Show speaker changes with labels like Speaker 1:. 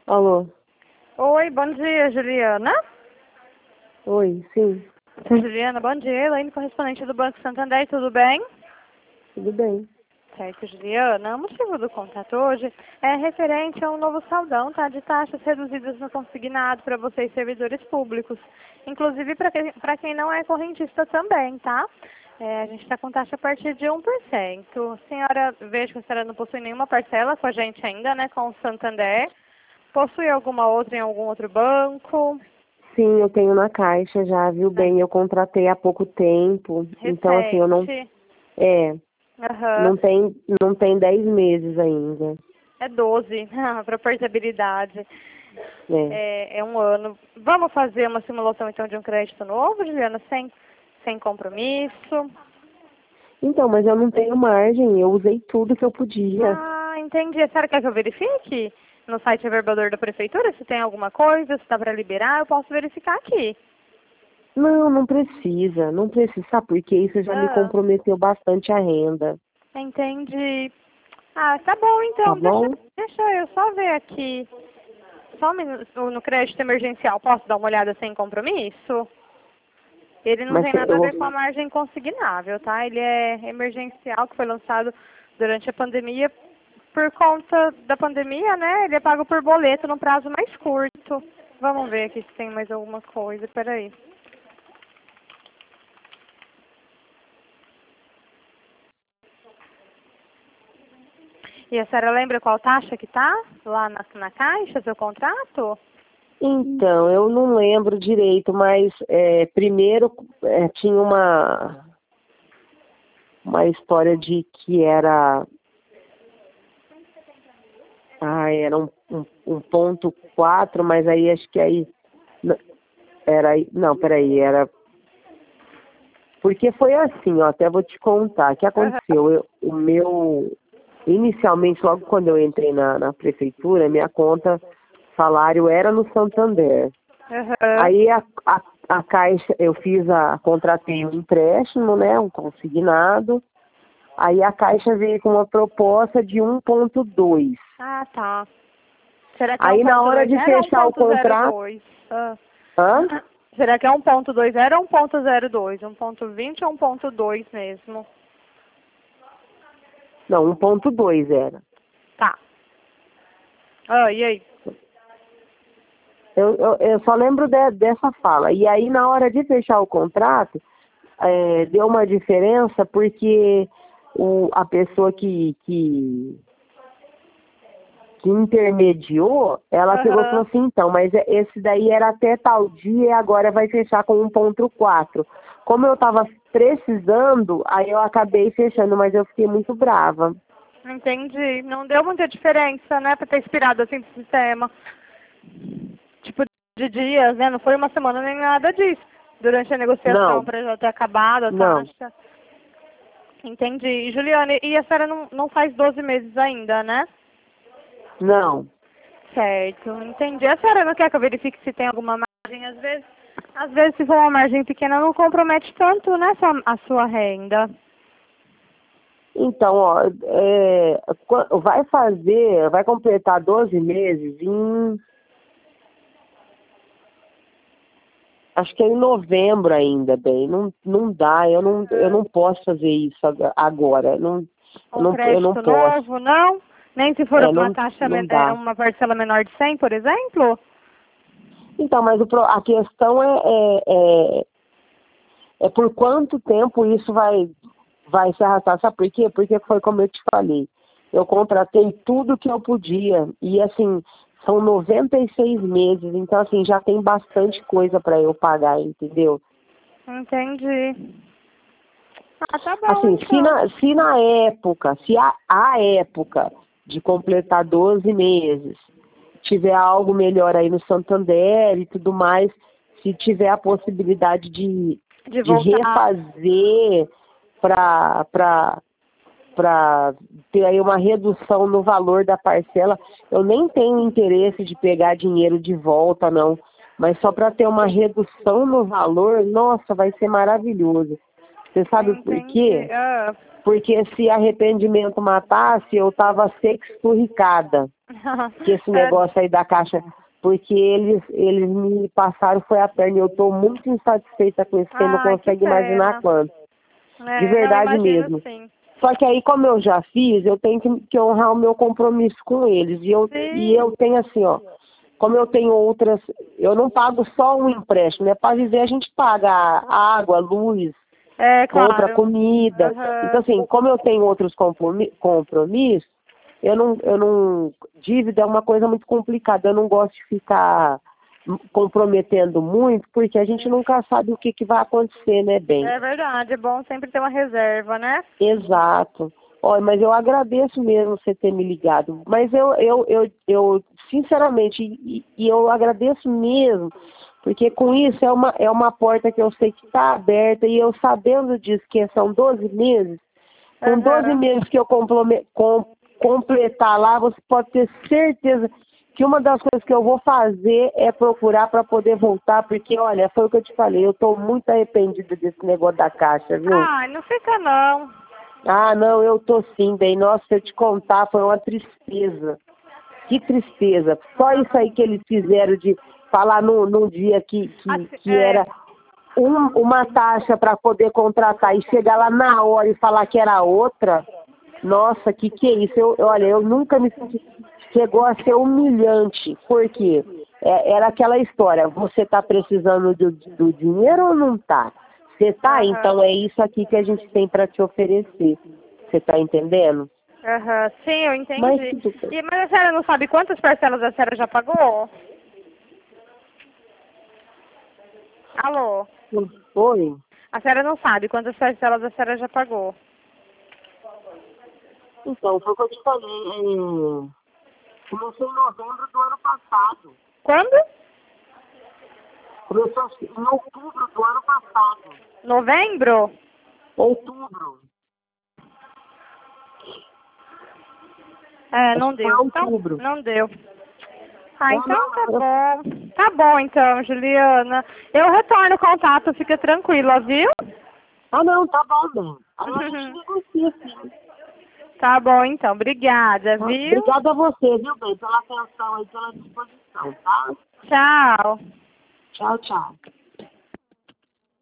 Speaker 1: Alô?
Speaker 2: Oi, bom dia, Juliana.
Speaker 1: Oi, sim.
Speaker 2: Juliana, bom dia. Elaine, correspondente do Banco Santander, tudo bem?
Speaker 1: Tudo bem.
Speaker 2: Certo, Juliana. O motivo do contato hoje é referente a um novo saldão, tá? De taxas reduzidas no consignado para vocês, servidores públicos. Inclusive para quem não é correntista também, tá? A gente está com taxa a partir de 1%. A senhora, vejo que a senhora não possui nenhuma parcela com a gente ainda, né? Com o Santander. Possui alguma outra em algum outro banco?
Speaker 1: Sim, eu tenho na Caixa já, viu bem? Eu contratei há pouco tempo. Então, assim, eu não...
Speaker 2: Recente.
Speaker 1: É,
Speaker 2: Aham.
Speaker 1: não tem 10 meses ainda.
Speaker 2: É 12, para portabilidade.
Speaker 1: É.
Speaker 2: É um ano. Vamos fazer uma simulação então de um crédito novo, Juliana, sem compromisso?
Speaker 1: Então, mas eu não tenho margem. Eu usei tudo que eu podia.
Speaker 2: Ah, entendi. A senhora quer que eu verifique no site Averbador da Prefeitura se tem alguma coisa, se está para liberar? Eu posso verificar aqui.
Speaker 1: Não, não precisa. Não precisa. Sabe por quê? Isso já me
Speaker 2: Ah,
Speaker 1: comprometeu bastante a renda.
Speaker 2: entendi. Ah, tá bom
Speaker 1: Tá
Speaker 2: então.
Speaker 1: bom?
Speaker 2: Deixa eu só ver aqui. Só um minuto, no crédito emergencial, posso dar uma olhada sem compromisso? Ele não
Speaker 1: Mas
Speaker 2: tem nada a
Speaker 1: eu...
Speaker 2: ver com a margem consignável, tá? Ele é emergencial, que foi lançado durante a pandemia. Por conta da pandemia, né? Ele é pago por boleto num prazo mais curto. Vamos ver aqui se tem mais alguma coisa. Peraí. E a senhora lembra qual taxa que tá lá na Caixa, seu contrato?
Speaker 1: Então, eu não lembro direito, mas primeiro tinha uma história de que era era um ponto 4, mas aí acho que aí não, peraí, era porque foi assim, ó, até vou te contar, o que
Speaker 2: Aham.
Speaker 1: aconteceu, inicialmente, logo quando eu entrei na prefeitura, minha conta, salário era no Santander.
Speaker 2: Aham.
Speaker 1: Aí a Caixa, contratei um empréstimo, né, um consignado, aí a Caixa veio com uma proposta de 1,2.
Speaker 2: Ah, tá. Será que é
Speaker 1: Aí na hora
Speaker 2: 1.20
Speaker 1: de
Speaker 2: ou
Speaker 1: fechar o contrato,
Speaker 2: 1.02? Ah.
Speaker 1: hã?
Speaker 2: Será que é 1.20 ou 1.02? 1.20 ou 1.2 mesmo?
Speaker 1: Não, 1,2 era.
Speaker 2: Tá. Ah, e aí?
Speaker 1: Eu só lembro dessa fala. E aí na hora de fechar o contrato, deu uma diferença porque a pessoa que intermediou, ela pegou e falou
Speaker 2: Aham.
Speaker 1: assim, então, mas esse daí era até tal dia e agora vai fechar com 1,4. Como eu estava precisando, aí eu acabei fechando, mas eu fiquei muito brava.
Speaker 2: Entendi. Não deu muita diferença, né, pra ter expirado assim do sistema. Tipo, de dias, né? Não foi uma semana nem nada disso. Durante a negociação,
Speaker 1: Não,
Speaker 2: para já ter acabado a
Speaker 1: não,
Speaker 2: taxa. Entendi. E, Juliane, e a senhora não faz 12 meses ainda, né?
Speaker 1: não.
Speaker 2: Certo, entendi. A senhora não quer que eu verifique se tem alguma margem? Às vezes se for uma margem pequena, não compromete tanto, né, a sua renda.
Speaker 1: Então, ó, vai completar 12 meses acho que é em novembro ainda, bem. Não, não dá, eu não posso fazer isso agora.
Speaker 2: Um
Speaker 1: Eu não
Speaker 2: crédito
Speaker 1: posso.
Speaker 2: novo, não? Nem se for uma
Speaker 1: Não,
Speaker 2: taxa,
Speaker 1: não dá.
Speaker 2: uma parcela menor de 100, por exemplo?
Speaker 1: Então, mas a questão é por quanto tempo isso vai se arrastar. Sabe por quê? Porque foi como eu te falei. Eu contratei tudo que eu podia. E assim, são 96 meses. Então, assim, já tem bastante coisa para eu pagar, entendeu?
Speaker 2: Entendi. Ah, tá bom,
Speaker 1: Assim,
Speaker 2: então.
Speaker 1: se a época de completar 12 meses tiver algo melhor aí no Santander e tudo mais, se tiver a possibilidade
Speaker 2: De
Speaker 1: de
Speaker 2: voltar.
Speaker 1: refazer para ter aí uma redução no valor da parcela, eu nem tenho interesse de pegar dinheiro de volta, não. Mas só para ter uma redução no valor, nossa, vai ser maravilhoso. Você sabe por
Speaker 2: Entendi.
Speaker 1: quê?
Speaker 2: Ah.
Speaker 1: Porque se arrependimento matasse, eu tava sexturricada. Que esse negócio aí da Caixa, porque eles me passaram foi a perna. Eu tô muito insatisfeita com isso, você não consegue imaginar quanto. De verdade mesmo.
Speaker 2: Sim.
Speaker 1: Só que aí, como eu já fiz, eu tenho que honrar o meu compromisso com eles. E eu tenho assim, ó, como eu tenho outras, eu não pago só um empréstimo, né? Para viver a gente paga água, luz, compra comida. Então, assim, como eu tenho outros compromissos, eu não. Dívida é uma coisa muito complicada. Eu não gosto de ficar comprometendo muito, porque a gente nunca sabe o que vai acontecer, né, bem?
Speaker 2: É verdade, é bom sempre ter uma reserva, né?
Speaker 1: Exato. Olha, mas eu agradeço mesmo você ter me ligado. Mas eu sinceramente, e eu agradeço mesmo, porque com isso é uma porta que eu sei que está aberta, e eu sabendo disso, que são 12 meses, com 12 meses que eu completar lá, você pode ter certeza que uma das coisas que eu vou fazer é procurar para poder voltar, porque, olha, foi o que eu te falei, eu estou muito arrependida desse negócio da Caixa, viu?
Speaker 2: Ai, não fica não.
Speaker 1: Ah, não, eu tô sim, bem. Nossa, se eu te contar, foi uma tristeza. Que tristeza. Só isso aí que eles fizeram de falar num dia que era uma taxa para poder contratar e chegar lá na hora e falar que era outra. Nossa, que é isso? Olha, eu nunca me senti... Chegou a ser humilhante. Por quê? Era aquela história, você tá precisando do dinheiro ou não tá? Você tá? Então é isso aqui que a gente tem para te oferecer. Você tá entendendo?
Speaker 2: Sim, eu entendi. Mas a senhora não sabe quantas parcelas a senhora já pagou? Alô?
Speaker 1: Oi?
Speaker 2: A senhora não sabe quantas parcelas a senhora já pagou?
Speaker 1: Então, foi o que eu te falei. Começou em novembro do ano passado.
Speaker 2: Quando?
Speaker 1: Começou em outubro do ano passado.
Speaker 2: Novembro?
Speaker 1: Outubro.
Speaker 2: Não deu.
Speaker 1: Outubro.
Speaker 2: Não deu. Então tá bom. Tá bom então, Juliana. Eu retorno o contato, fica tranquila, viu?
Speaker 1: Não, tá bom, bem. Aí a gente negocia, sim.
Speaker 2: Tá bom então, obrigada, viu?
Speaker 1: Obrigada a você, viu, bem, pela atenção e pela disposição, tá?
Speaker 2: Tchau.
Speaker 1: Tchau, tchau.